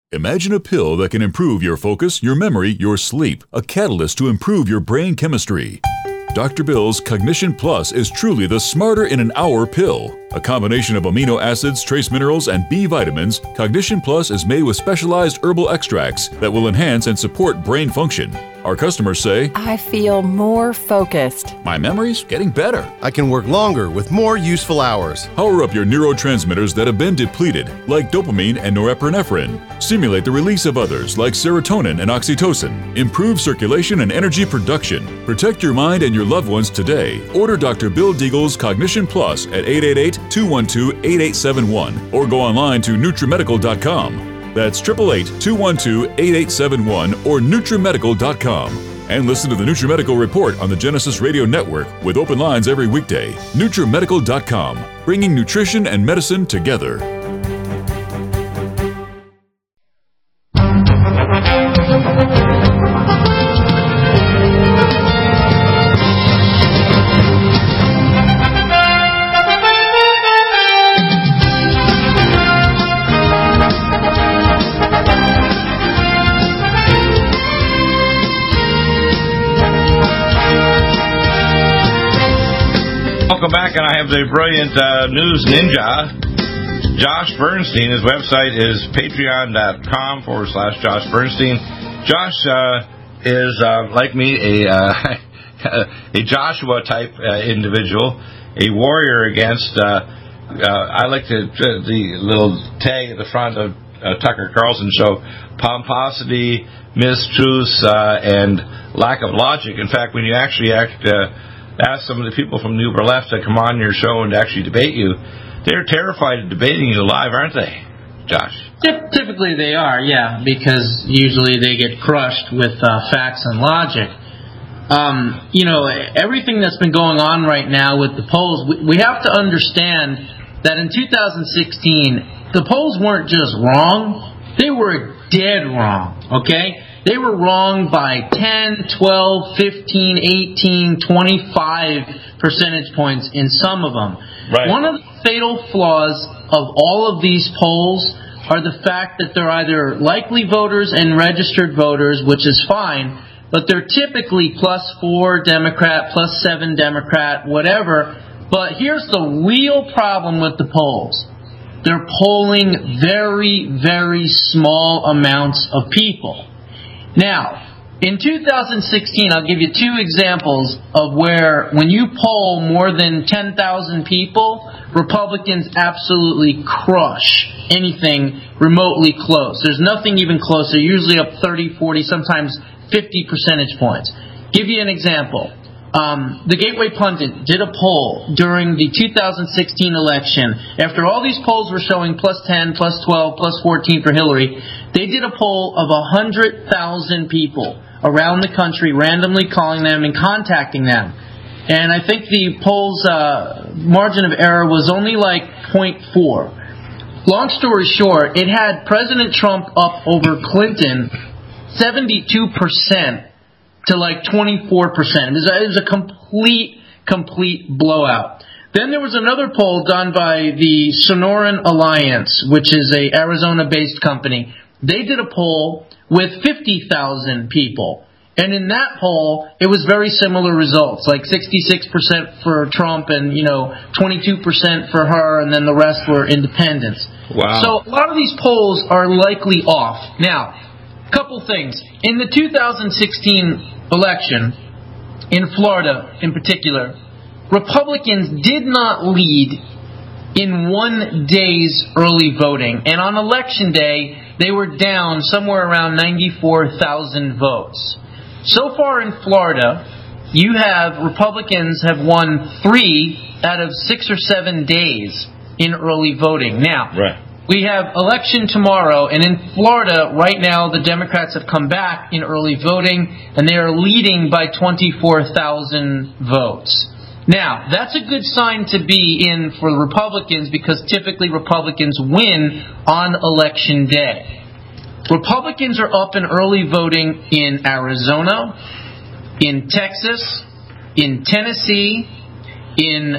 Imagine a pill that can improve your focus, your memory, your sleep, a catalyst to improve your brain chemistry. Dr. Bill's Cognition Plus is truly the smarter in an hour pill. A combination of amino acids, trace minerals, and B vitamins, Cognition Plus is made with specialized herbal extracts that will enhance and support brain function. Our customers say, I feel more focused. My memory's getting better. I can work longer with more useful hours. Power up your neurotransmitters that have been depleted, like dopamine and norepinephrine. Stimulate the release of others, like serotonin and oxytocin. Improve circulation and energy production. Protect your mind and your loved ones today. Order Dr. Bill Deagle's Cognition Plus at 888-212-8871 or go online to NutriMedical.com. That's 888-212-8871 or NutriMedical.com. And listen to the NutriMedical Report on the Genesis Radio Network with open lines every weekday. NutriMedical.com, bringing nutrition and medicine together. Welcome back, and I have the brilliant news ninja, Josh Bernstein. His website is patreon.com/Josh Bernstein. Josh is, like me, a Joshua-type individual, a warrior against, I like the little tag at the front of Tucker Carlson show, pomposity, mistruths, and lack of logic. In fact, when you actually ask some of the people from the Uber Left to come on your show and actually debate you, they're terrified of debating you live, aren't they, Josh? Typically they are, yeah, because usually they get crushed with facts and logic. Everything that's been going on right now with the polls, we have to understand that in 2016, the polls weren't just wrong, they were dead wrong, okay? They were wrong by 10, 12, 15, 18, 25 percentage points in some of them. Right. One of the fatal flaws of all of these polls are the fact that they're either likely voters and registered voters, which is fine, but they're typically +4 Democrat, +7 Democrat, whatever. But here's the real problem with the polls. They're polling very, very small amounts of people. Now, in 2016, I'll give you two examples of where, when you poll more than 10,000 people, Republicans absolutely crush anything remotely close. There's nothing even close. They're usually up 30, 40, sometimes 50 percentage points. Give you an example. The Gateway Pundit did a poll during the 2016 election. After all these polls were showing +10, +12, +14 for Hillary, they did a poll of 100,000 people around the country, randomly calling them and contacting them. And I think the poll's margin of error was only like 0.4. Long story short, it had President Trump up over Clinton 72% to like 24%. It was a complete blowout. Then there was another poll done by the Sonoran Alliance, which is a Arizona-based company. They did a poll with 50,000 people. And in that poll, it was very similar results, like 66% for Trump and, 22% for her, and then the rest were independents. Wow. So a lot of these polls are likely off. Now, couple things. In the 2016 election, in Florida in particular, Republicans did not lead in one day's early voting. And on Election Day, they were down somewhere around 94,000 votes. So far in Florida, you have Republicans have won 3 out of 6 or 7 days in early voting. Now, right. We have election tomorrow, and in Florida right now the Democrats have come back in early voting, and they are leading by 24,000 votes. Now, that's a good sign to be in for the Republicans, because typically Republicans win on Election Day. Republicans are up in early voting in Arizona, in Texas, in Tennessee, in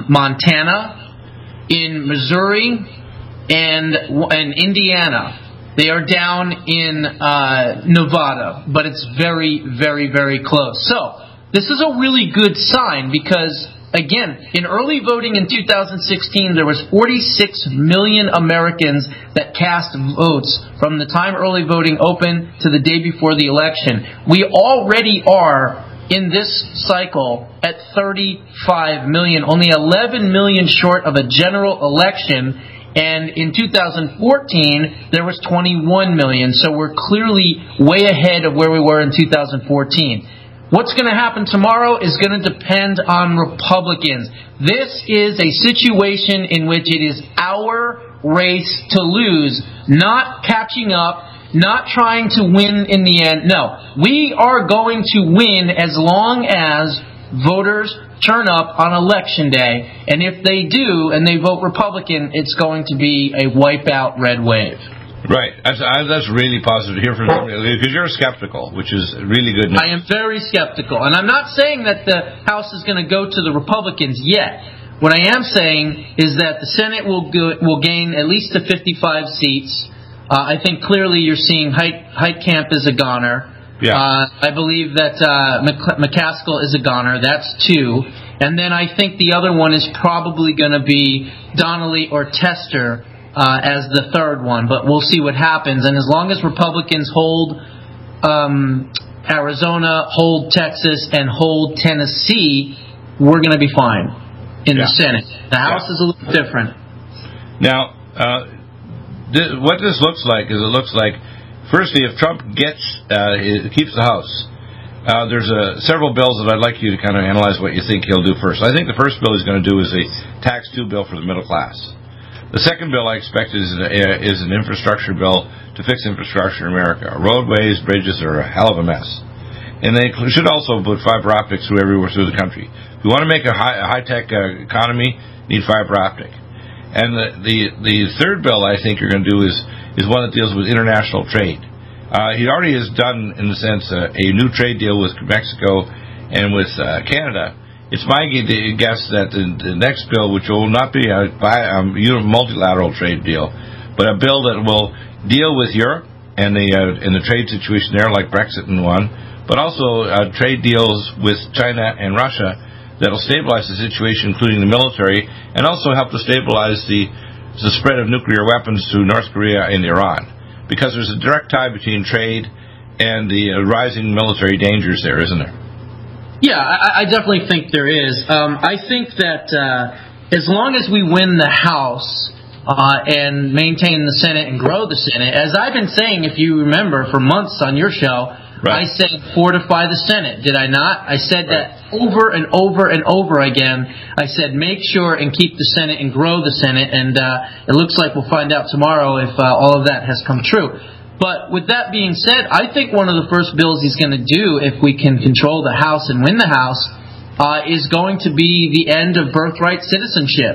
Montana, in Missouri, and Indiana. They are down in Nevada, but it's very, very, very close. So this is a really good sign because, again, in early voting in 2016, there was 46 million Americans that cast votes from the time early voting opened to the day before the election. We already are, in this cycle, at 35 million, only 11 million short of a general election. And in 2014, there was 21 million. So we're clearly way ahead of where we were in 2014. What's going to happen tomorrow is going to depend on Republicans. This is a situation in which it is our race to lose, not catching up, not trying to win in the end. No, we are going to win as long as voters turn up on Election Day. And if they do, and they vote Republican, it's going to be a wipeout red wave. Right. That's really positive to hear from somebody, because you're skeptical, which is really good news. I am very skeptical. And I'm not saying that the House is going to go to the Republicans yet. What I am saying is that the Senate will gain at least to 55 seats. I think clearly you're seeing Heitkamp is a goner. Yeah. I believe that McCaskill is a goner. That's 2. And then I think the other one is probably going to be Donnelly or Tester as the third one. But we'll see what happens. And as long as Republicans hold Arizona, hold Texas, and hold Tennessee, we're going to be fine in the Senate. The House is a little different. Now, what this looks like is it looks like, firstly, if Trump keeps the House, there's several bills that I'd like you to kind of analyze what you think he'll do first. I think the first bill he's going to do is a Tax 2 bill for the middle class. The second bill I expect is an infrastructure bill to fix infrastructure in America. Roadways, bridges are a hell of a mess. And they should also put fiber optics everywhere through the country. If you want to make a high-tech economy, you need fiber optic. And the third bill I think you're going to do is one that deals with international trade. He already has done, in a sense, a new trade deal with Mexico and with Canada. It's my guess that the next bill, which will not be a multilateral trade deal, but a bill that will deal with Europe and the trade situation there, like Brexit and one, but also trade deals with China and Russia that will stabilize the situation, including the military, and also help to stabilize the spread of nuclear weapons to North Korea and Iran. Because there's a direct tie between trade and the rising military dangers there, isn't there? Yeah, I definitely think there is. I think that as long as we win the House and maintain the Senate and grow the Senate, as I've been saying, if you remember, for months on your show, right. I said fortify the Senate, did I not? I said that over and over and over again. I said make sure and keep the Senate and grow the Senate, and it looks like we'll find out tomorrow if all of that has come true. But with that being said, I think one of the first bills he's going to do, if we can control the House and win the House, is going to be the end of birthright citizenship.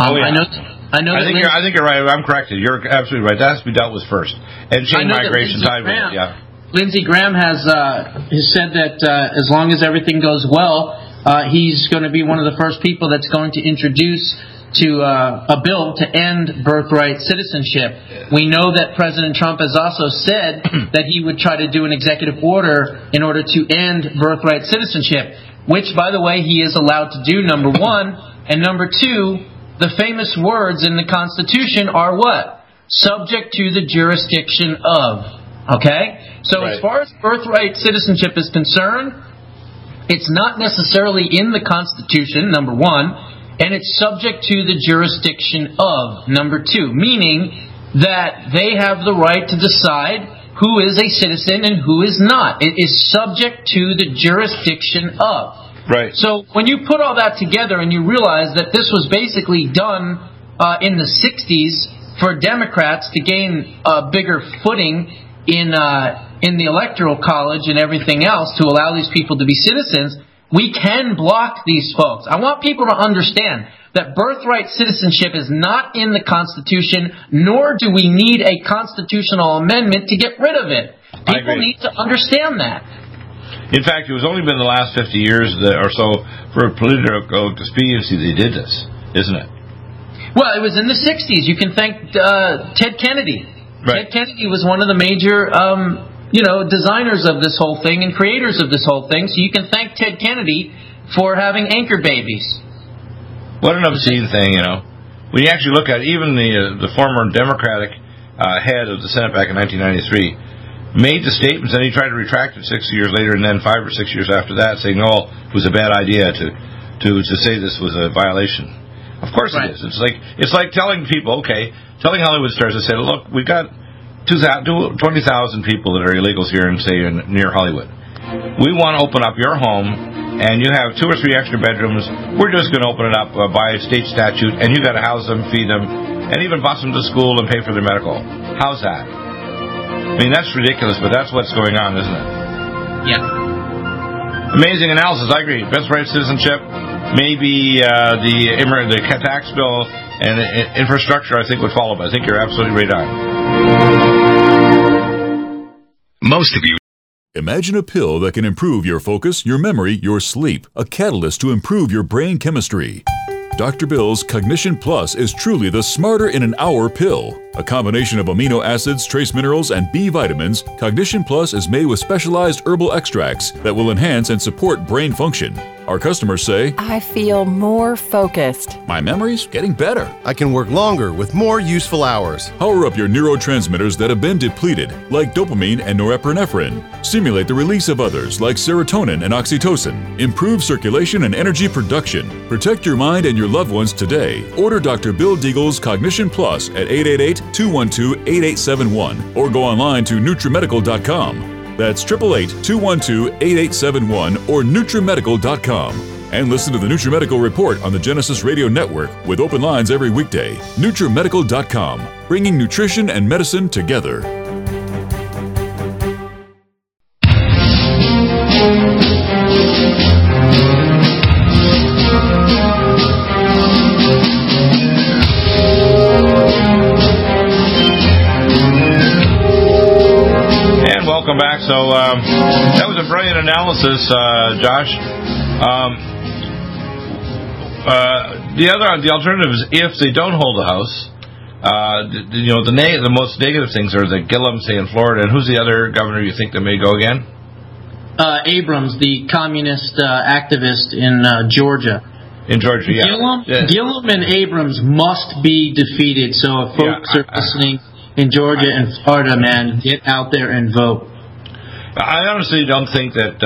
I think you're right. I'm corrected. You're absolutely right. That has to be dealt with first. And chain migration time. Yeah. Lindsey Graham has said that as long as everything goes well, he's going to be one of the first people that's going to introduce to a bill to end birthright citizenship. We know that President Trump has also said that he would try to do an executive order in order to end birthright citizenship, which, by the way, he is allowed to do, number one. And number two, the famous words in the Constitution are what? Subject to the jurisdiction of. Okay? So right. As far as birthright citizenship is concerned, it's not necessarily in the Constitution, number one, and it's subject to the jurisdiction of, number two, meaning that they have the right to decide who is a citizen and who is not. It is subject to the jurisdiction of. Right. So when you put all that together and you realize that this was basically done in the 60s for Democrats to gain a bigger footing in the Electoral College and everything else to allow these people to be citizens, we can block these folks. I want people to understand that birthright citizenship is not in the Constitution, nor do we need a constitutional amendment to get rid of it. People need to understand that. In fact, it was only been the last 50 years or so for political expediency they did this, isn't it? Well, it was in the 60s. You can thank Ted Kennedy. Ted Kennedy was one of the major, designers of this whole thing and creators of this whole thing. So you can thank Ted Kennedy for having anchor babies. What an obscene thing, When you actually look at it, even the former Democratic head of the Senate back in 1993 made the statements, and he tried to retract it 6 years later, and then 5 or 6 years after that, saying, "No, it was a bad idea to say this was a violation." Of course it is. It's like telling people, telling Hollywood stars, I said, "Look, we've got 20,000 people that are illegals here in near Hollywood. We want to open up your home, and you have 2 or 3 extra bedrooms. We're just going to open it up by state statute, and you got to house them, feed them, and even bus them to school and pay for their medical. How's that?" I mean, that's ridiculous, but that's what's going on, isn't it? Yeah. Amazing analysis. I agree. Best right citizenship, maybe the tax bill and infrastructure, I think, would follow. But I think you're absolutely right on. Most of you. Imagine a pill that can improve your focus, your memory, your sleep. A catalyst to improve your brain chemistry. Dr. Bill's Cognition Plus is truly the smarter in an hour pill. A combination of amino acids, trace minerals, and B vitamins, Cognition Plus is made with specialized herbal extracts that will enhance and support brain function. Our customers say, I feel more focused. My memory's getting better. I can work longer with more useful hours. Power up your neurotransmitters that have been depleted, like dopamine and norepinephrine. Stimulate the release of others, like serotonin and oxytocin. Improve circulation and energy production. Protect your mind and your loved ones today. Order Dr. Bill Deagle's Cognition Plus at 888-212-8871 or go online to NutriMedical.com. That's 888-212-8871 or NutriMedical.com. And listen to the NutriMedical Report on the Genesis Radio Network with open lines every weekday. NutriMedical.com, bringing nutrition and medicine together. Welcome back. So that was a brilliant analysis, Josh. The alternative is if they don't hold the House. The most negative things are the Gillum, say, in Florida, and who's the other governor you think that may go again? Abrams, the communist activist in Georgia. In Georgia, yeah. Gillum and Abrams must be defeated. So if folks are listening in Georgia and Florida, man, get out there and vote. I honestly don't think that...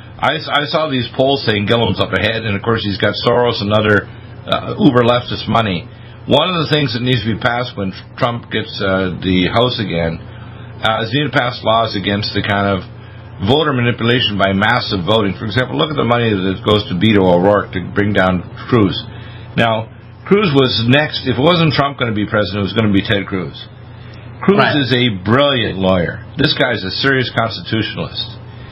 I saw these polls saying Gillum's up ahead, and of course he's got Soros and other uber-leftist money. One of the things that needs to be passed when Trump gets the House again is he needs to pass laws against the kind of voter manipulation by massive voting. For example, look at the money that goes to Beto O'Rourke to bring down Cruz. Now, Cruz was next. If it wasn't Trump going to be president, it was going to be Ted Cruz. Cruz is a brilliant lawyer. This guy's a serious constitutionalist.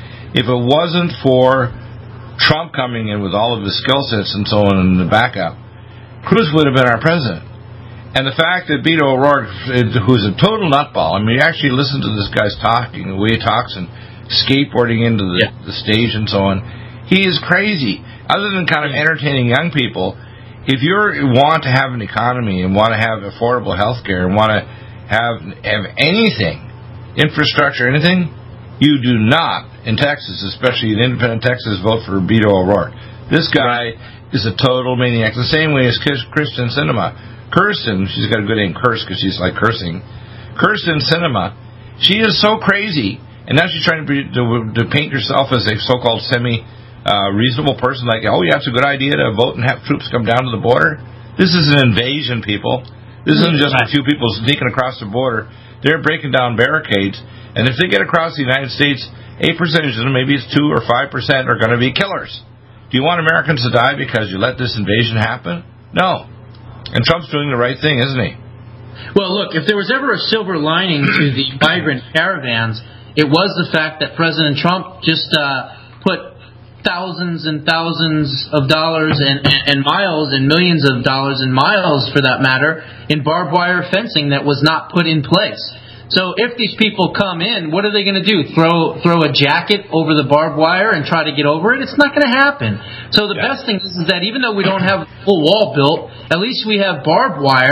If it wasn't for Trump coming in with all of his skill sets and so on in the backup, Cruz would have been our president. And the fact that Beto O'Rourke, who's a total nutball, I mean, you actually listen to this guy's talking, the way he talks and skateboarding into the stage and so on, he is crazy. Other than kind of entertaining young people, if you want to have an economy and want to have affordable health care and want to have anything, infrastructure, anything, you do not, in Texas, especially in independent Texas, vote for Beto O'Rourke. This guy is a total maniac, the same way as Kyrsten Sinema. Kirsten, she's got a good name, Curse, because she's like cursing. Kyrsten Sinema, she is so crazy, and now she's trying to paint herself as a so-called semi-reasonable person, like, oh yeah, it's a good idea to vote and have troops come down to the border. This is an invasion, people. This isn't just a few people sneaking across the border. They're breaking down barricades. And if they get across the United States, a percentage of them, maybe it's 2 or 5%, are going to be killers. Do you want Americans to die because you let this invasion happen? No. And Trump's doing the right thing, isn't he? Well, look, if there was ever a silver lining to the migrant caravans, it was the fact that President Trump just put thousands and thousands of dollars and miles and millions of dollars and miles, for that matter, in barbed wire fencing that was not put in place. So if these people come in, what are they going to do? Throw a jacket over the barbed wire and try to get over it? It's not going to happen. So the best thing is that even though we don't have a full wall built, at least we have barbed wire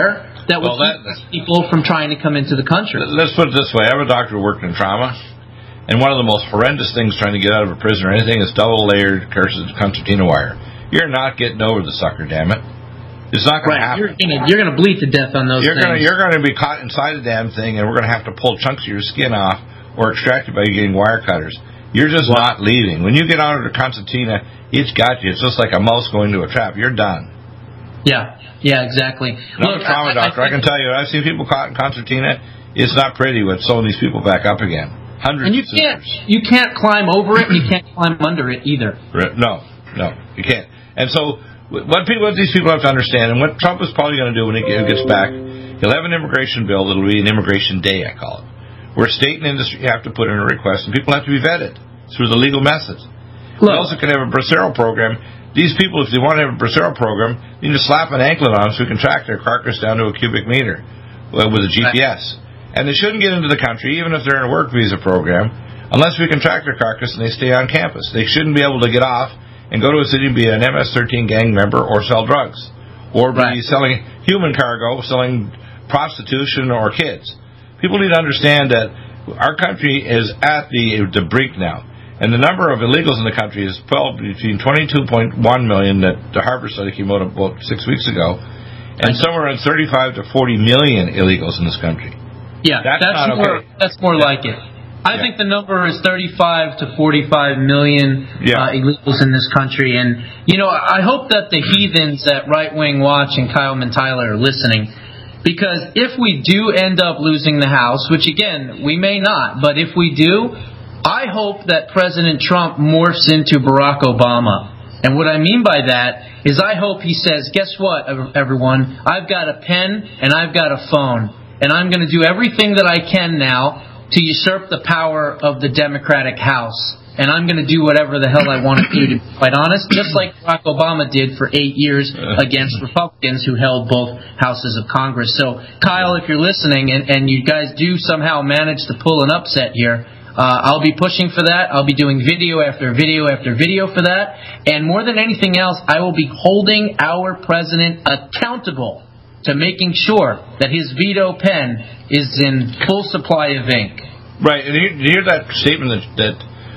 that would keep people from trying to come into the country. Let's put it this way. I have a doctor who worked in trauma, and one of the most horrendous things trying to get out of a prison or anything is double-layered concertina wire. You're not getting over the sucker, damn it. It's not going to happen. You're going to bleed to death on those things. You're going to be caught inside the damn thing, and we're going to have to pull chunks of your skin off or extract it by getting wire cutters. You're just not leaving. When you get out of the concertina, it's got you. It's just like a mouse going into a trap. You're done. Yeah, exactly. I'm a trauma doctor. I can tell you, I've seen people caught in concertina. It's not pretty with sewing these people back up again. Hundreds and of sisters. You can't climb over it, and you can't climb under it either. No, you can't. And so what these people have to understand, and what Trump is probably going to do when he gets back, he'll have an immigration bill that'll be an immigration day, I call it, where state and industry have to put in a request, and people have to be vetted through the legal methods. We also can have a Bracero program. These people, if they want to have a Bracero program, need to slap an anklet on them so we can track their carcass down to a cubic meter with a GPS. And they shouldn't get into the country, even if they're in a work visa program, unless we can track their carcass and they stay on campus. They shouldn't be able to get off and go to a city and be an MS-13 gang member or sell drugs, or be selling human cargo, selling prostitution or kids. People need to understand that our country is at the brink now, and the number of illegals in the country is between 22.1 million that the Harvard study came out about 6 weeks ago, and somewhere around 35 to 40 million illegals in this country. Yeah, that's more like it. I think the number is 35 to 45 million illegals in this country. And, I hope that the heathens at Right Wing Watch and Kyle Tyler are listening. Because if we do end up losing the House, which, again, we may not, but if we do, I hope that President Trump morphs into Barack Obama. And what I mean by that is I hope he says, guess what, everyone? I've got a pen and I've got a phone. And I'm going to do everything that I can now to usurp the power of the Democratic House. And I'm going to do whatever the hell I want to do, to be quite honest, just like Barack Obama did for 8 years against Republicans who held both houses of Congress. So, Kyle, if you're listening and you guys do somehow manage to pull an upset here, I'll be pushing for that. I'll be doing video after video after video for that. And more than anything else, I will be holding our president accountable to making sure that his veto pen is in full supply of ink. Right, and you hear that statement that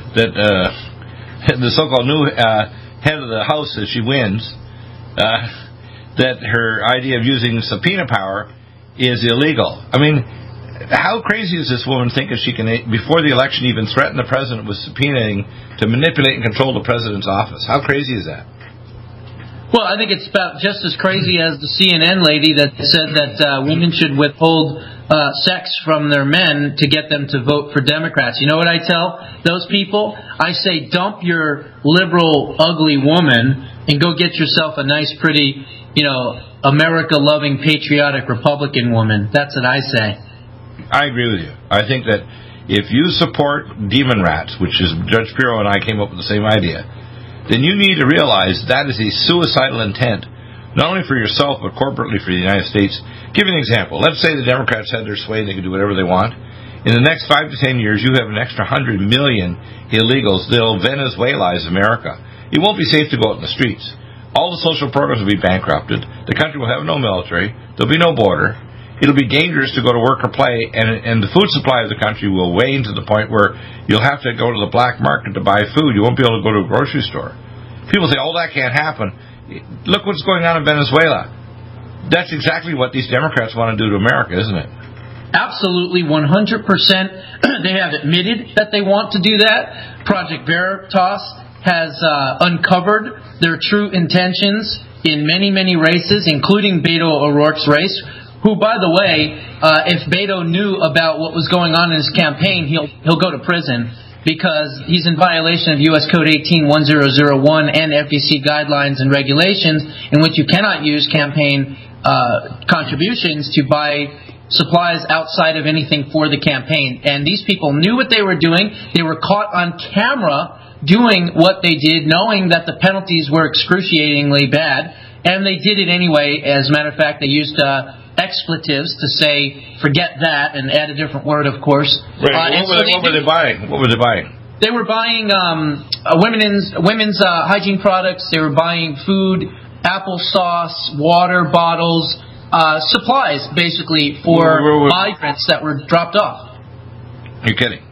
the so-called new head of the House, if she wins, that her idea of using subpoena power is illegal. I mean, how crazy is this woman thinking she can, before the election, even threaten the president with subpoenaing to manipulate and control the president's office? How crazy is that? Well, I think it's about just as crazy as the CNN lady that said that women should withhold sex from their men to get them to vote for Democrats. You know what I tell those people? I say, dump your liberal, ugly woman and go get yourself a nice, pretty, America-loving, patriotic Republican woman. That's what I say. I agree with you. I think that if you support demon rats, which is Judge Pirro and I came up with the same idea, then you need to realize that is a suicidal intent, not only for yourself, but corporately for the United States. Give you an example. Let's say the Democrats had their sway and they could do whatever they want. In the next 5 to 10 years, you have an extra 100 million illegals. They'll Venezuelaize America. It won't be safe to go out in the streets. All the social programs will be bankrupted. The country will have no military. There'll be no border. It'll be dangerous to go to work or play, and the food supply of the country will wane to the point where you'll have to go to the black market to buy food. You won't be able to go to a grocery store. People say, that can't happen. Look what's going on in Venezuela. That's exactly what these Democrats want to do to America, isn't it? Absolutely, 100%. They have admitted that they want to do that. Project Veritas has uncovered their true intentions in many, many races, including Beto O'Rourke's race, who, by the way, if Beto knew about what was going on in his campaign, he'll go to prison because he's in violation of U.S. Code 18-1001 and FEC guidelines and regulations in which you cannot use campaign contributions to buy supplies outside of anything for the campaign. And these people knew what they were doing. They were caught on camera doing what they did, knowing that the penalties were excruciatingly bad, and they did it anyway. As a matter of fact, they used expletives to say, forget that, and add a different word, of course. Right. What were they buying? What were they buying? They were buying women's hygiene products. They were buying food, applesauce, water bottles, supplies, basically, for migrants that were dropped off. You're kidding.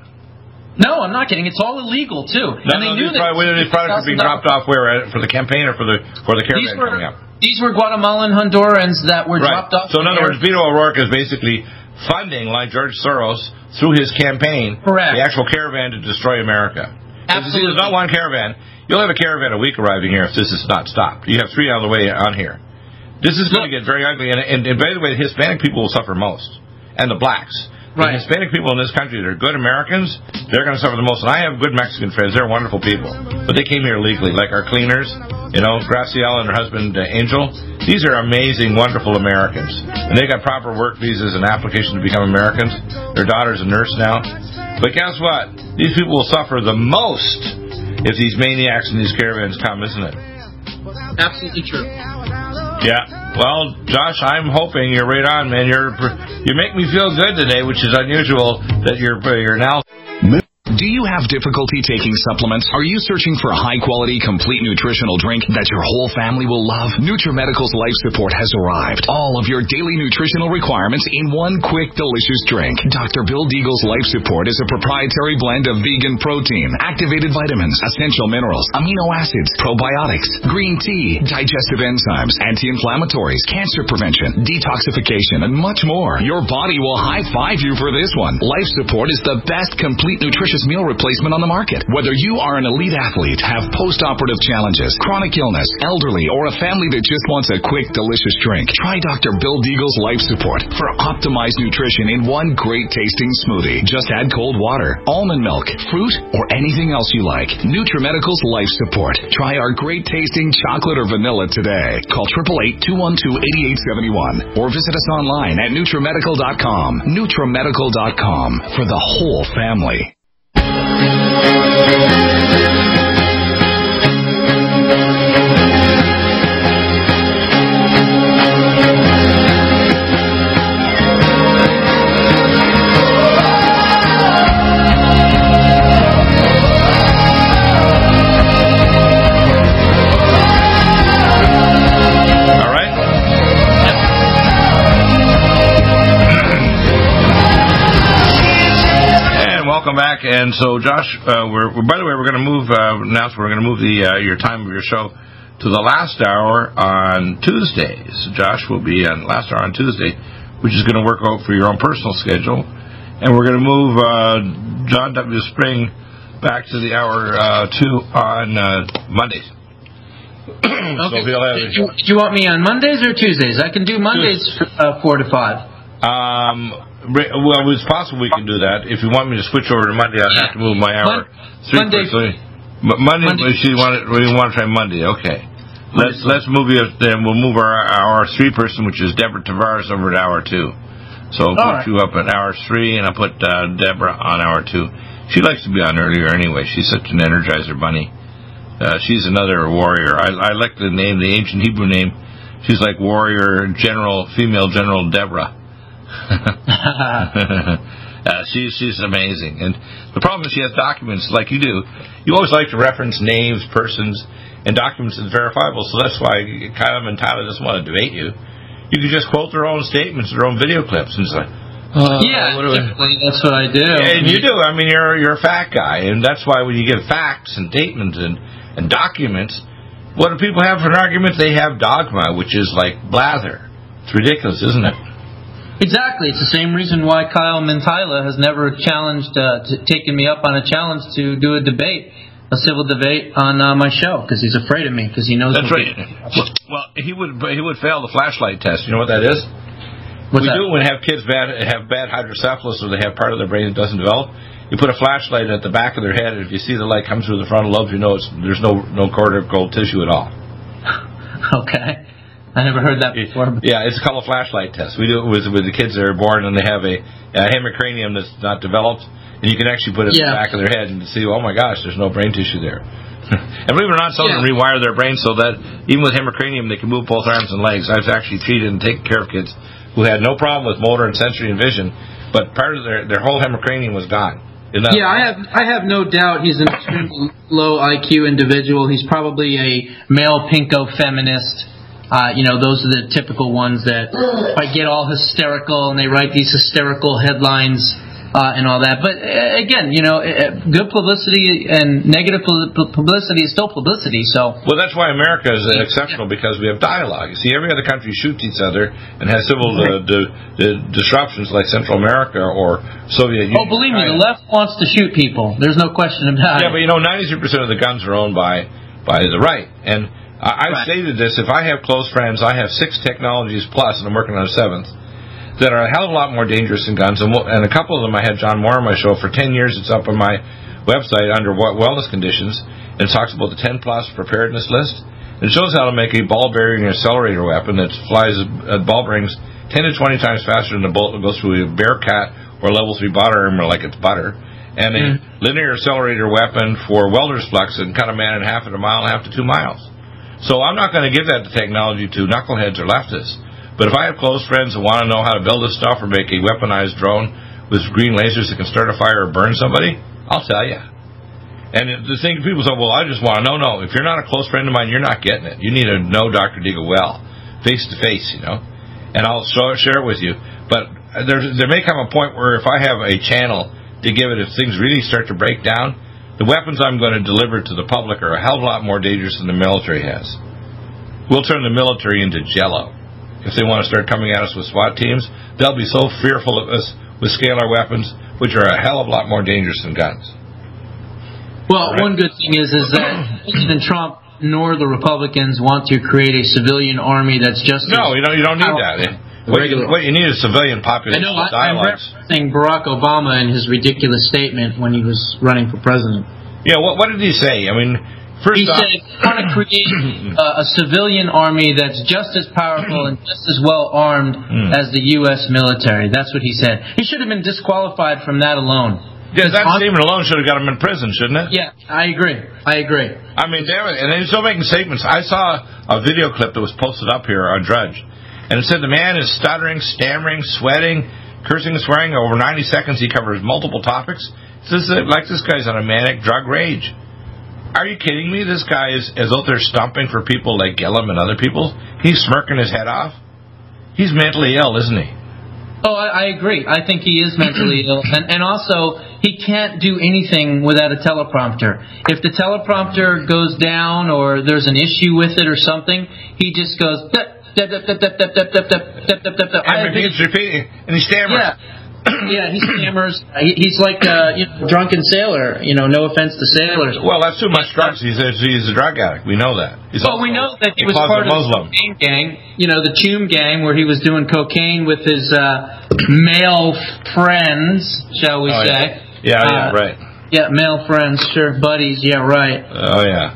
No, I'm not kidding. It's all illegal, too. And they knew that. Whether these products were being dropped off where? For the campaign or for the caravan coming up? These were Guatemalan Hondurans that were dropped off. So in other words, Beto O'Rourke is basically funding, like George Soros, through his campaign, the actual caravan to destroy America. Absolutely. There's not one caravan. You'll have a caravan a week arriving here if this is not stopped. You have 3 on the way on here. This is going to get very ugly. And by the way, the Hispanic people will suffer most. And the blacks. The Hispanic people in this country that are good Americans, they're going to suffer the most. And I have good Mexican friends. They're wonderful people. But they came here legally, like our cleaners, Graciela and her husband, Angel. These are amazing, wonderful Americans. And they got proper work visas and applications to become Americans. Their daughter's a nurse now. But guess what? These people will suffer the most if these maniacs in these caravans come, isn't it? Absolutely true. Yeah. Well, Josh, I'm hoping you're right on, man. You make me feel good today, which is unusual that you're now. Do you have difficulty taking supplements? Are you searching for a high-quality, complete nutritional drink that your whole family will love? NutriMedical's Life Support has arrived. All of your daily nutritional requirements in one quick, delicious drink. Dr. Bill Deagle's Life Support is a proprietary blend of vegan protein, activated vitamins, essential minerals, amino acids, probiotics, green tea, digestive enzymes, anti-inflammatories, cancer prevention, detoxification, and much more. Your body will high-five you for this one. Life Support is the best complete nutritious meal replacement on the market. Whether you are an elite athlete, have post-operative challenges, chronic illness, elderly, or a family that just wants a quick, delicious drink, try Dr. Bill Deagle's Life Support for optimized nutrition in one great-tasting smoothie. Just add cold water, almond milk, fruit, or anything else you like. NutriMedical's Life Support. Try our great-tasting chocolate or vanilla today. Call 888-212-8871 or visit us online at NutriMedical.com. NutriMedical.com for the whole family. Welcome back, and so Josh, we're by the way, we're going to move now. So we're going to move your time of your show to the last hour on Tuesdays. Josh will be on last hour on Tuesday, which is going to work out for your own personal schedule, and we're going to move John W. Spring back to the hour 2 on Mondays. Okay. So do you want me on Mondays or Tuesdays? I can do Mondays 4 to 5. Well, it's possible we can do that. If you want me to switch over to Monday, I'll have to move my hour. Monday. We want to try Monday. Okay. Let's move you. Then we'll move our 3 person, which is Deborah Tavares, over to hour 2. So I'll put you up at hour 3, and I'll put Deborah on hour 2. She likes to be on earlier anyway. She's such an energizer bunny. She's another warrior. I like the name, the ancient Hebrew name. She's like warrior general, female general Deborah. She's amazing, and the problem is she has documents like you do. You always like to reference names, persons, and documents that's verifiable. So that's why Kyle and Tyler doesn't want to debate you. You can just quote their own statements, their own video clips, and it's like, typically that's what I do. And you do. I mean, you're a fact guy, and that's why when you give facts and statements and documents, what do people have for an argument? They have dogma, which is like blather. It's ridiculous, isn't it? Exactly. It's the same reason why Kyle Mintila has never taken me up on a challenge to do a civil debate on my show, because he's afraid of me, because he knows. That's right. Well, he would fail the flashlight test. You know what that is? We do it when kids have bad hydrocephalus, or they have part of their brain that doesn't develop. You put a flashlight at the back of their head, and if you see the light come through the frontal lobes, you know there's no cortical tissue at all. Okay. I never heard that before. Yeah, it's called a flashlight test. We do it with the kids that are born and they have a hemicranium that's not developed, and you can actually put it in the back of their head and see, oh my gosh, there's no brain tissue there. And believe it or not, some of them rewire their brain so that even with hemicranium they can move both arms and legs. I've actually treated and taken care of kids who had no problem with motor and sensory and vision, but part of their whole hemicranium was gone. I have no doubt he's an extremely low IQ individual. He's probably a male pinko feminist. Those are the typical ones that get all hysterical and they write these hysterical headlines and all that. But again, good publicity and negative publicity is still publicity. So, well, that's why America is exceptional, because we have dialogue. You see, every other country shoots each other and has civil disruptions, like Central America or Soviet Union. Oh, believe me, the left wants to shoot people. There's no question about it. Yeah, but 93% of the guns are owned by the right. And I've stated this: if I have close friends, I have 6 technologies plus, and I'm working on a 7th. That are a hell of a lot more dangerous than guns, and a couple of them I had John Moore on my show for 10 years. It's up on my website under wellness conditions, and it talks about the 10 plus preparedness list. It shows how to make a ball bearing accelerator weapon that flies ball bearings 10 to 20 times faster than the bullet that goes through a Bearcat or level 3 bot armor like it's butter, and a linear accelerator weapon for welder's flux that can cut a man in half at a mile and a half to 2 miles. So I'm not going to give that technology to knuckleheads or leftists. But if I have close friends that want to know how to build this stuff or make a weaponized drone with green lasers that can start a fire or burn somebody, I'll tell you. And the thing, people say, well, I just want to know. No, if you're not a close friend of mine, you're not getting it. You need to know Dr. Deagle well, face to face, and I'll share it with you. But there may come a point where if I have a channel to give it, if things really start to break down, the weapons I'm going to deliver to the public are a hell of a lot more dangerous than the military has. We'll turn the military into jello. If they want to start coming at us with SWAT teams, they'll be so fearful of us with scalar weapons, which are a hell of a lot more dangerous than guns. Well, one good thing is that President Trump nor the Republicans want to create a civilian army that's just... No, you don't need that. What you need is civilian population. I know, I'm referencing Barack Obama in his ridiculous statement when he was running for president. Yeah, what did he say? I mean... He said, "I want to create a civilian army that's just as powerful and just as well armed as the U.S. military." That's what he said. He should have been disqualified from that alone. Yeah, that statement alone should have got him in prison, shouldn't it? Yeah, I agree. I mean, damn it. And then he's still making statements. I saw a video clip that was posted up here on Drudge, and it said the man is stuttering, stammering, sweating, cursing and swearing. Over 90 seconds, he covers multiple topics. It's like this guy's on a manic drug rage. Are you kidding me? This guy is as though they're stomping for people like Gillum and other people. He's smirking his head off. He's mentally ill, isn't he? Oh, I agree. I think he is mentally ill. And also, he can't do anything without a teleprompter. If the teleprompter goes down or there's an issue with it or something, he just goes... And repeating, and he stammers. Yeah, he stammers. He's like a drunken sailor. No offense to sailors. Well, that's too much drugs. He's a drug addict. We know that. We know that he was part of the cocaine gang. The Choom gang, where he was doing cocaine with his male friends, shall we say? Yeah, right. Yeah, male friends, sure, buddies. Yeah, right. Oh yeah.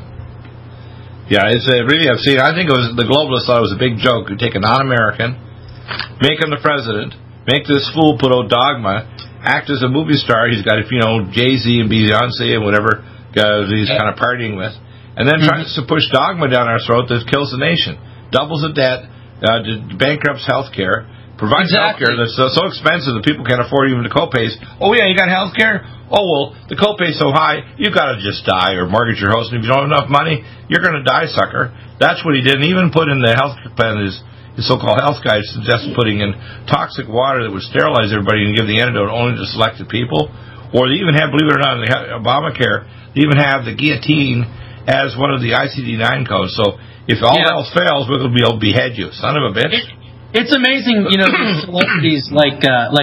Yeah, it's really obscene. I think it was the globalists thought it was a big joke. You take a non-American, make him the president. Make this fool put out dogma, act as a movie star. He's got, Jay-Z and Beyonce and whatever he's kind of partying with. And then tries to push dogma down our throat that kills the nation. Doubles the debt, bankrupts health care, provides health care that's so expensive that people can't afford even the co-pays. Oh, yeah, you got health care? Oh, well, the co-pay's so high, you've got to just die or mortgage your house. And if you don't have enough money, you're going to die, sucker. That's what he did. And even put in the health plan his so-called health guide suggested putting in toxic water that would sterilize everybody and give the antidote only to selected people. Or they even have, believe it or not, in the Obamacare, they even have the guillotine as one of the ICD-9 codes. So if all else fails, we'll be able to behead you, son of a bitch. It's amazing, these celebrities like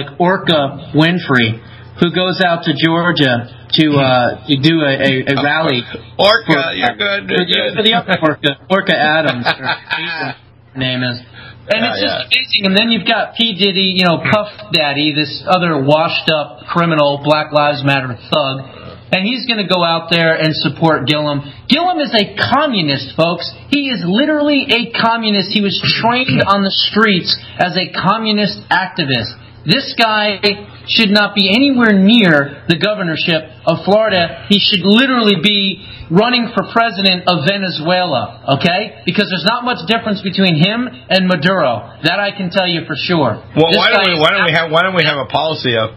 Orca Winfrey, who goes out to Georgia to do a rally. Orca, you're good. For the other Orca Adams, her name is. And it's just amazing. And then you've got P. Diddy, Puff Daddy, this other washed-up criminal, Black Lives Matter thug. And he's going to go out there and support Gillum. Gillum is a communist, folks. He is literally a communist. He was trained on the streets as a communist activist. This guy should not be anywhere near the governorship of Florida. He should literally be running for president of Venezuela, okay? Because there's not much difference between him and Maduro. That I can tell you for sure. Well, why don't we have a policy of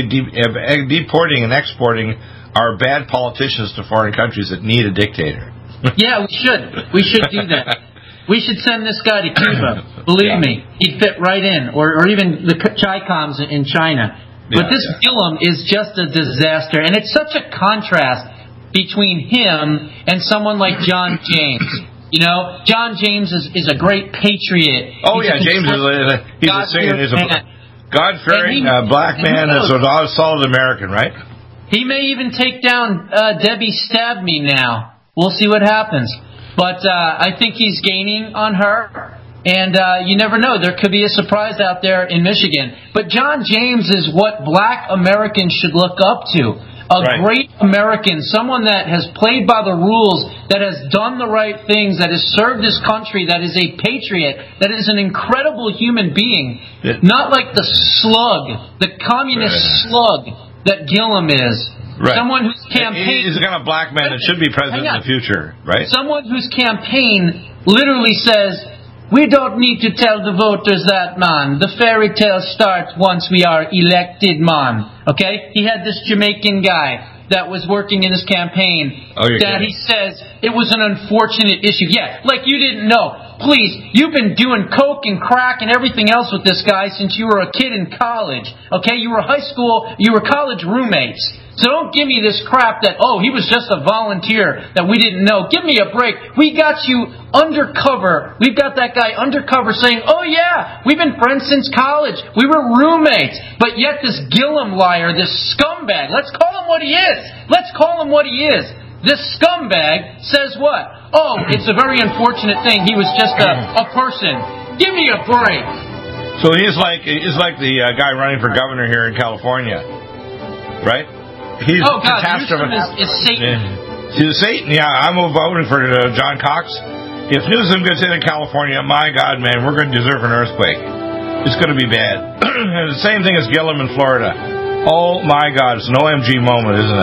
deporting and exporting our bad politicians to foreign countries that need a dictator? Yeah, we should. We should do that. We should send this guy to Cuba. Believe me, he'd fit right in. Or even the Chi-Coms in China. But this Gillum is just a disaster. And it's such a contrast between him and someone like John James. You know, John James is a great patriot. Oh, James he's a God-fearing black man is a solid American, right? He may even take down Debbie Stab Me now. We'll see what happens. But I think he's gaining on her. And you never know. There could be a surprise out there in Michigan. But John James is what black Americans should look up to. Great American, someone that has played by the rules, that has done the right things, that has served his country, that is a patriot, that is an incredible human being. Not like the slug, the communist slug that Gillum is. Someone whose campaign... He's the kind of black man that should be president in the future, right? Someone whose campaign literally says, we don't need to tell the voters that, man. The fairy tale starts once we are elected, man. Okay? He had this Jamaican guy that was working in his campaign that he says it was an unfortunate issue. Yeah, like you didn't know. Please, you've been doing coke and crack and everything else with this guy since you were a kid in college. Okay? You were college roommates. So don't give me this crap that, he was just a volunteer that we didn't know. Give me a break. We got you undercover. We've got that guy undercover saying, we've been friends since college. We were roommates. But yet this Gillum liar, this scumbag, let's call him what he is. This scumbag says what? It's a very unfortunate thing. He was just a person. Give me a break. So he's like the guy running for governor here in California, right? He's Newsom is Satan. He's Satan. Yeah, I'm voting for John Cox. If Newsom gets in California, my God, man, we're going to deserve an earthquake. It's going to be bad. The same thing as Gillum in Florida. Oh my God, it's an OMG moment, isn't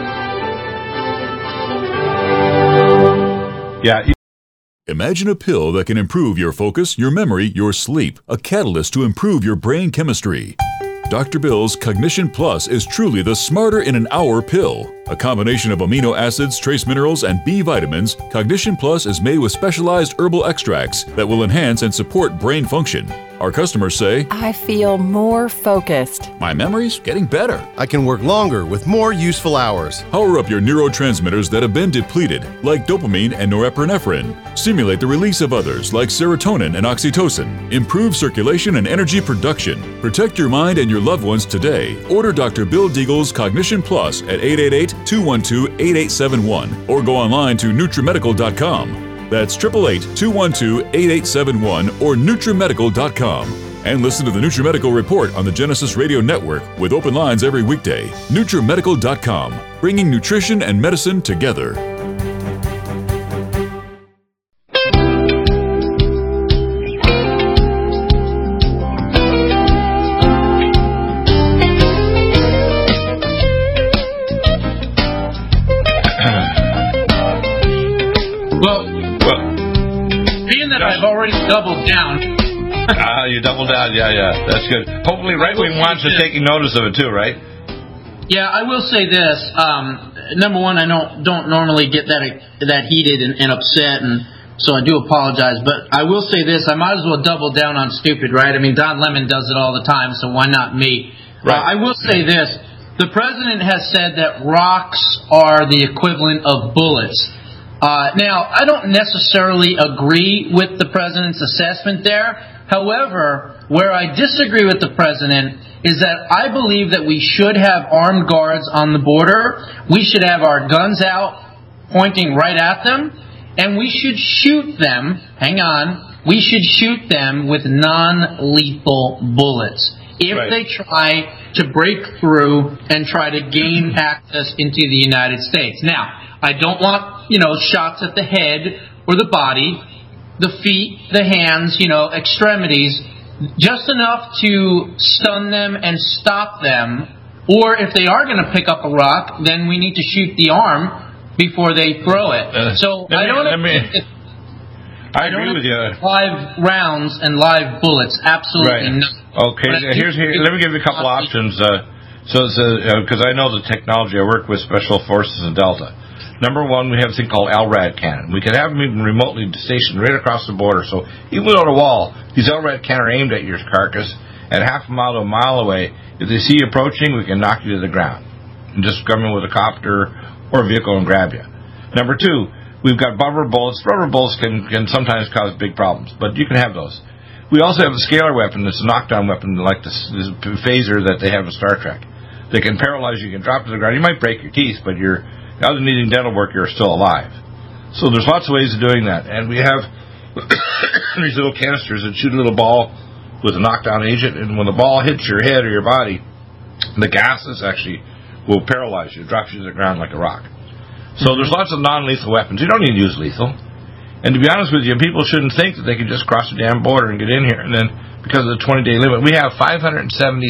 it? Yeah. Imagine a pill that can improve your focus, your memory, your sleep, a catalyst to improve your brain chemistry. Dr. Bill's Cognition Plus is truly the smarter in an hour pill. A combination of amino acids, trace minerals, and B vitamins, Cognition Plus is made with specialized herbal extracts that will enhance and support brain function. Our customers say, I feel more focused. My memory's getting better. I can work longer with more useful hours. Power up your neurotransmitters that have been depleted, like dopamine and norepinephrine. Stimulate the release of others, like serotonin and oxytocin. Improve circulation and energy production. Protect your mind and your loved ones today. Order Dr. Bill Deagle's Cognition Plus at 888-212-8871 or go online to NutriMedical.com. That's 888-212-8871 or NutriMedical.com. And listen to the NutriMedical Report on the Genesis Radio Network with open lines every weekday. NutriMedical.com, bringing nutrition and medicine together. I've already doubled down. You doubled down, yeah. That's good. Hopefully right-wing wants are taking notice of it too, right? Yeah, I will say this. Number one, I don't normally get that heated and upset, and so I do apologize. But I will say this. I might as well double down on stupid, right? I mean, Don Lemon does it all the time, so why not me? Right. I will say this. The president has said that rocks are the equivalent of bullets. Now, I don't necessarily agree with the president's assessment there. However, where I disagree with the president is that I believe that we should have armed guards on the border. We should have our guns out pointing right at them. And we should shoot them. We should shoot them with non-lethal bullets if they try to break through and try to gain access into the United States. Now, I don't want, shots at the head or the body, the feet, the hands, extremities, just enough to stun them and stop them. Or if they are going to pick up a rock, then we need to shoot the arm before they throw it. I agree with you. Live rounds and live bullets, absolutely not. Okay, let me give you a couple options. Because I know the technology. I work with Special Forces in Delta. Number one, we have a thing called LRAD cannon. We can have them even remotely stationed right across the border. So even without a wall, these LRAD cannon are aimed at your carcass at half a mile to a mile away. If they see you approaching, we can knock you to the ground and just come in with a copter or a vehicle and grab you. Number two, we've got rubber bullets. Rubber bullets can sometimes cause big problems, but you can have those. We also have a scalar weapon. It's a knockdown weapon like this phaser that they have in Star Trek. They can paralyze you. You can drop to the ground. You might break your teeth, but you're other than needing dental work, you're still alive. So there's lots of ways of doing that. And we have these little canisters that shoot a little ball with a knockdown agent, and when the ball hits your head or your body, the gases actually will paralyze you, drop you to the ground like a rock. So there's lots of non-lethal weapons. You don't need to use lethal. And to be honest with you, people shouldn't think that they can just cross the damn border and get in here. And then, because of the 20-day limit, we have 570,000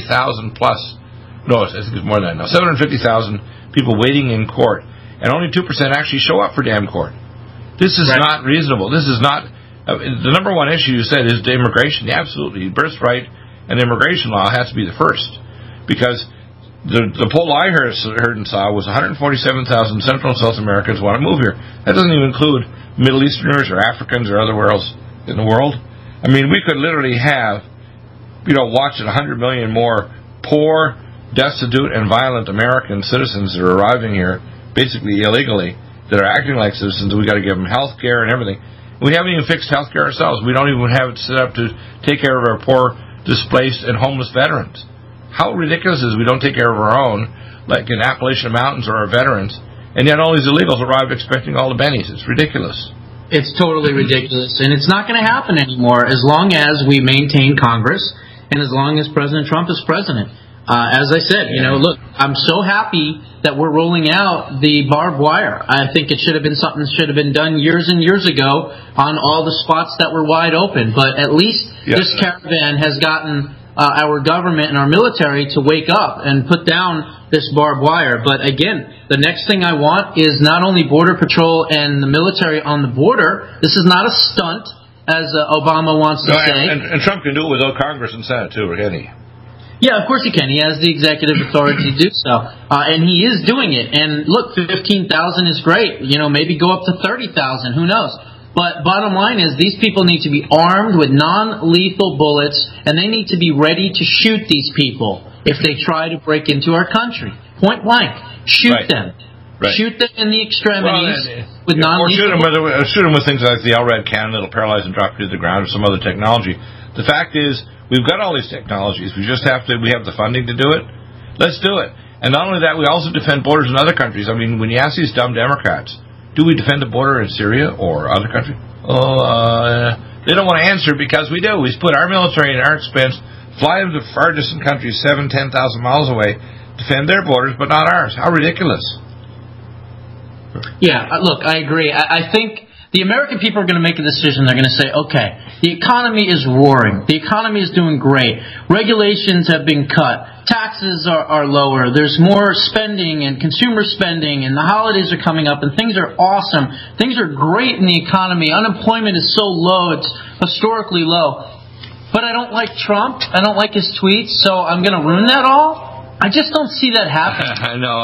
plus, no, I think it's more than that now, 750,000 people waiting in court. And only 2% actually show up for damn court. This is not reasonable. This is not... the number one issue you said is the immigration. Yeah, absolutely. Birthright and immigration law has to be the first. Because the poll I heard and saw was 147,000 Central and South Americans want to move here. That doesn't even include Middle Easterners or Africans or other worlds in the world. I mean, we could literally have, watching 100 million more poor, destitute, and violent American citizens that are arriving here basically illegally, that are acting like citizens. We got to give them health care and everything. We haven't even fixed health care ourselves. We don't even have it set up to take care of our poor, displaced, and homeless veterans. How ridiculous is it we don't take care of our own, like in Appalachian Mountains or our veterans, and yet all these illegals arrive expecting all the bennies. It's ridiculous. It's totally ridiculous, and it's not going to happen anymore as long as we maintain Congress and as long as President Trump is president. As I said, look, I'm so happy that we're rolling out the barbed wire. I think it should have been something that should have been done years and years ago on all the spots that were wide open. But at least this caravan has gotten our government and our military to wake up and put down this barbed wire. But again, the next thing I want is not only Border Patrol and the military on the border. This is not a stunt, as Obama wants to say. And Trump can do it without Congress and Senate, too, can he? Yeah, of course he can. He has the executive authority to do so. And he is doing it. And look, 15,000 is great. Maybe go up to 30,000. Who knows? But bottom line is these people need to be armed with non-lethal bullets, and they need to be ready to shoot these people if they try to break into our country. Point blank. Shoot them. Right. Shoot them in the extremities with non-lethal bullets. Or shoot them with things like the LRAD cannon that'll paralyze and drop you to the ground or some other technology. The fact is, we've got all these technologies. We just have the funding to do it. Let's do it. And not only that, we also defend borders in other countries. I mean, when you ask these dumb Democrats, do we defend the border in Syria or other countries? They don't want to answer because we do. We put our military at our expense, fly them to far distant countries, 7,000, 10,000 miles away, defend their borders, but not ours. How ridiculous. Yeah, look, I agree. I think the American people are going to make a decision. They're going to say, okay, the economy is roaring. The economy is doing great. Regulations have been cut. Taxes are lower. There's more spending and consumer spending, and the holidays are coming up, and things are awesome. Things are great in the economy. Unemployment is so low. It's historically low. But I don't like Trump. I don't like his tweets, so I'm going to ruin that all? I just don't see that happening. I know.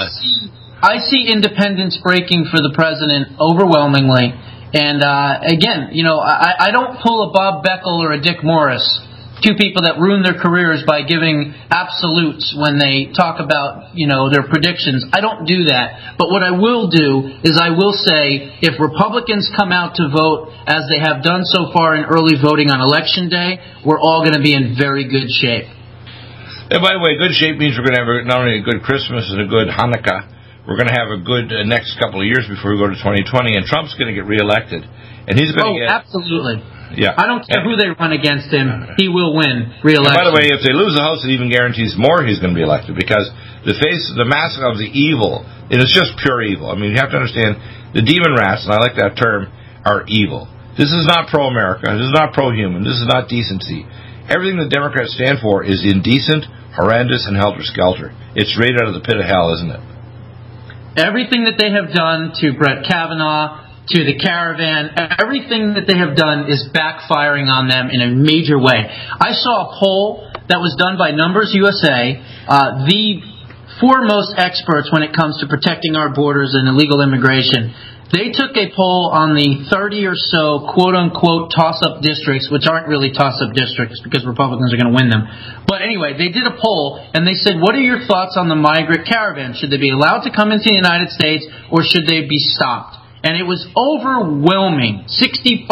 I see independence breaking for the president overwhelmingly. And again, I don't pull a Bob Beckel or a Dick Morris, two people that ruin their careers by giving absolutes when they talk about, their predictions. I don't do that. But what I will do is I will say if Republicans come out to vote as they have done so far in early voting on Election Day, we're all going to be in very good shape. And by the way, good shape means we're going to have not only a good Christmas and a good Hanukkah, we're going to have a good next couple of years before we go to 2020, and Trump's going to get reelected. And he's going to get... absolutely. Yeah. I don't care who they run against him. He will win re-election. And by the way, if they lose the House, it even guarantees more he's going to be elected, because the mass of the evil, and it's just pure evil. I mean, you have to understand, the demon rats, and I like that term, are evil. This is not pro-America. This is not pro-human. This is not decency. Everything the Democrats stand for is indecent, horrendous, and helter-skelter. It's right out of the pit of hell, isn't it? Everything that they have done to Brett Kavanaugh, to the caravan, everything that they have done is backfiring on them in a major way. I saw a poll that was done by Numbers USA. The foremost experts when it comes to protecting our borders and illegal immigration. They took a poll on the 30 or so quote-unquote toss-up districts, which aren't really toss-up districts because Republicans are going to win them. But anyway, they did a poll, and they said, what are your thoughts on the migrant caravan? Should they be allowed to come into the United States, or should they be stopped? And it was overwhelming. 65%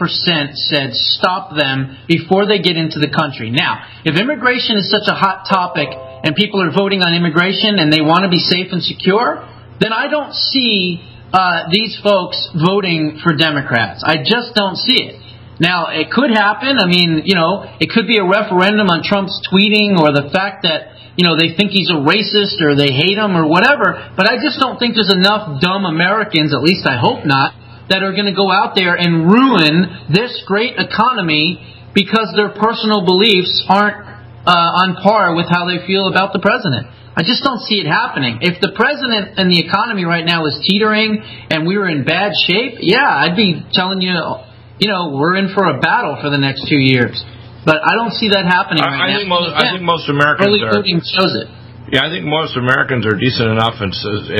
said stop them before they get into the country. Now, if immigration is such a hot topic and people are voting on immigration and they want to be safe and secure, then I don't see these folks voting for Democrats. I just don't see it. Now, it could happen. I mean, it could be a referendum on Trump's tweeting or the fact that, they think he's a racist or they hate him or whatever. But I just don't think there's enough dumb Americans, at least I hope not, that are going to go out there and ruin this great economy because their personal beliefs aren't on par with how they feel about the president. I just don't see it happening. If the president and the economy right now is teetering and we were in bad shape, yeah, I'd be telling you, we're in for a battle for the next 2 years. But I don't see that happening right now. I think most Americans early voting shows it. Yeah, I think most Americans are decent enough and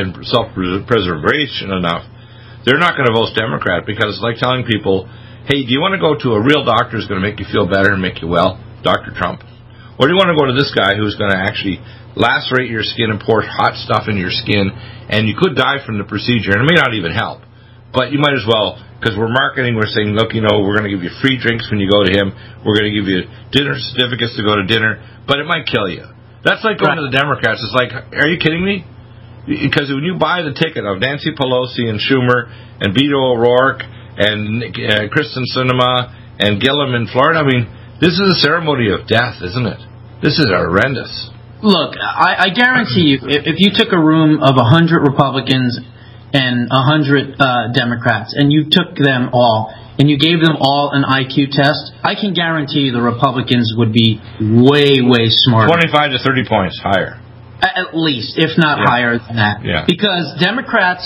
self-preservation enough. They're not going to vote Democrat because it's like telling people, hey, do you want to go to a real doctor who's going to make you feel better and make you well, Dr. Trump? Or do you want to go to this guy who's going to actually lacerate your skin and pour hot stuff into your skin, and you could die from the procedure, and it may not even help. But you might as well, because we're marketing, we're saying, look, we're going to give you free drinks when you go to him. We're going to give you dinner certificates to go to dinner, but it might kill you. That's like going to the Democrats. It's like, are you kidding me? Because when you buy the ticket of Nancy Pelosi and Schumer and Beto O'Rourke and Kristen Sinema and Gillum in Florida, I mean, this is a ceremony of death, isn't it? This is horrendous. Look, I guarantee you, if you took a room of 100 Republicans and 100 Democrats, and you took them all, and you gave them all an IQ test, I can guarantee you the Republicans would be way, way smarter. 25 to 30 points higher. At least, if not higher than that. Yeah. Because Democrats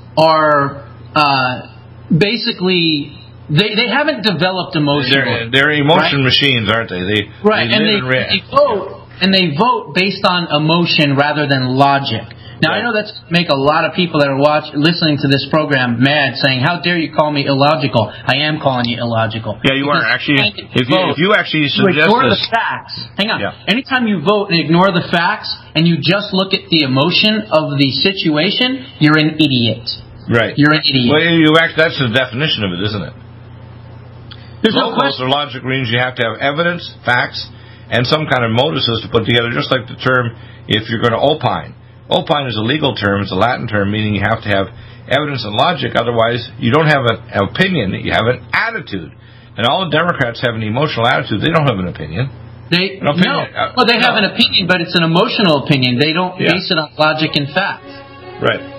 are basically... They haven't developed emotion. They're emotion machines, aren't they? They vote, and they vote based on emotion rather than logic. Now, I know that's make a lot of people that are listening to this program mad, saying, how dare you call me illogical? I am calling you illogical. Yeah, you are. Actually, if you actually suggest ignore this... the facts. Hang on. Yeah. Anytime you vote and ignore the facts, and you just look at the emotion of the situation, you're an idiot. Right. You're an idiot. Well, that's the definition of it, isn't it? There's no question. Or logic means you have to have evidence, facts, and some kind of motives to put together, just like the term, if you're going to opine. Opine is a legal term. It's a Latin term, meaning you have to have evidence and logic. Otherwise, you don't have an opinion. You have an attitude. And all the Democrats have an emotional attitude. They don't have an opinion. They have an opinion, but it's an emotional opinion. They don't base it on logic and facts. Right.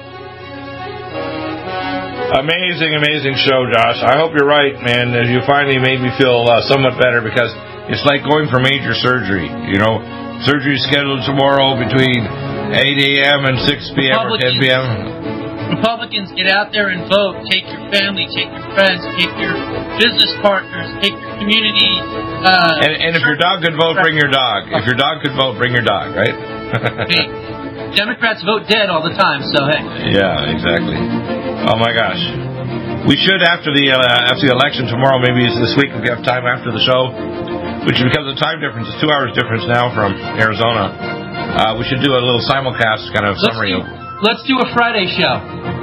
Amazing, amazing show, Josh. I hope you're right, man. You finally made me feel somewhat better, because it's like going for major surgery. Surgery is scheduled tomorrow between 8 a.m. and 6 p.m. or 10 p.m. Republicans, get out there and vote. Take your family, take your friends, take your business partners, take your community. And if your dog could vote, bring your dog. If your dog could vote, bring your dog, right? Hey, Democrats vote dead all the time, so hey. Yeah, exactly. Oh my gosh. We should, after the election tomorrow, maybe it's this week, if we have time after the show, which because of the time difference, it's 2 hours difference now from Arizona, we should do a little simulcast kind of summary. Let's do a Friday show.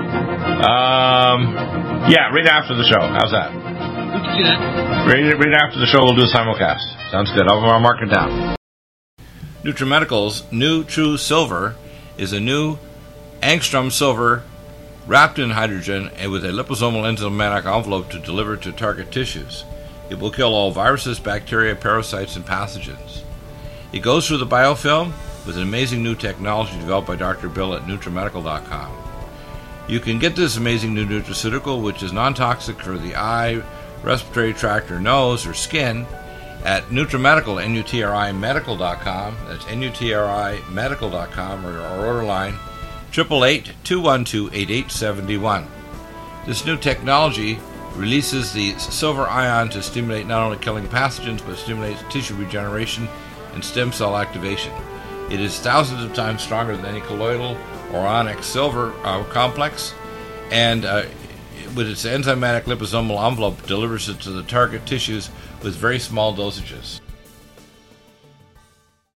Yeah, right after the show. How's that? We can do that. Right after the show, we'll do a simulcast. Sounds good. I'll mark it down. NutriMedical's new True Silver is a new angstrom silver wrapped in hydrogen and with a liposomal enzymatic envelope to deliver to target tissues. It will kill all viruses, bacteria, parasites, and pathogens. It goes through the biofilm with an amazing new technology developed by Dr. Bill at NutriMedical.com. You can get this amazing new nutraceutical, which is non-toxic for the eye, respiratory tract, or nose, or skin, at NutriMedical, NutriMedical.com. That's NutriMedical.com, or our order line 888-212-8871. This new technology releases the silver ion to stimulate not only killing pathogens, but stimulates tissue regeneration and stem cell activation. It is thousands of times stronger than any colloidal or onyx silver complex, and with its enzymatic liposomal envelope delivers it to the target tissues with very small dosages.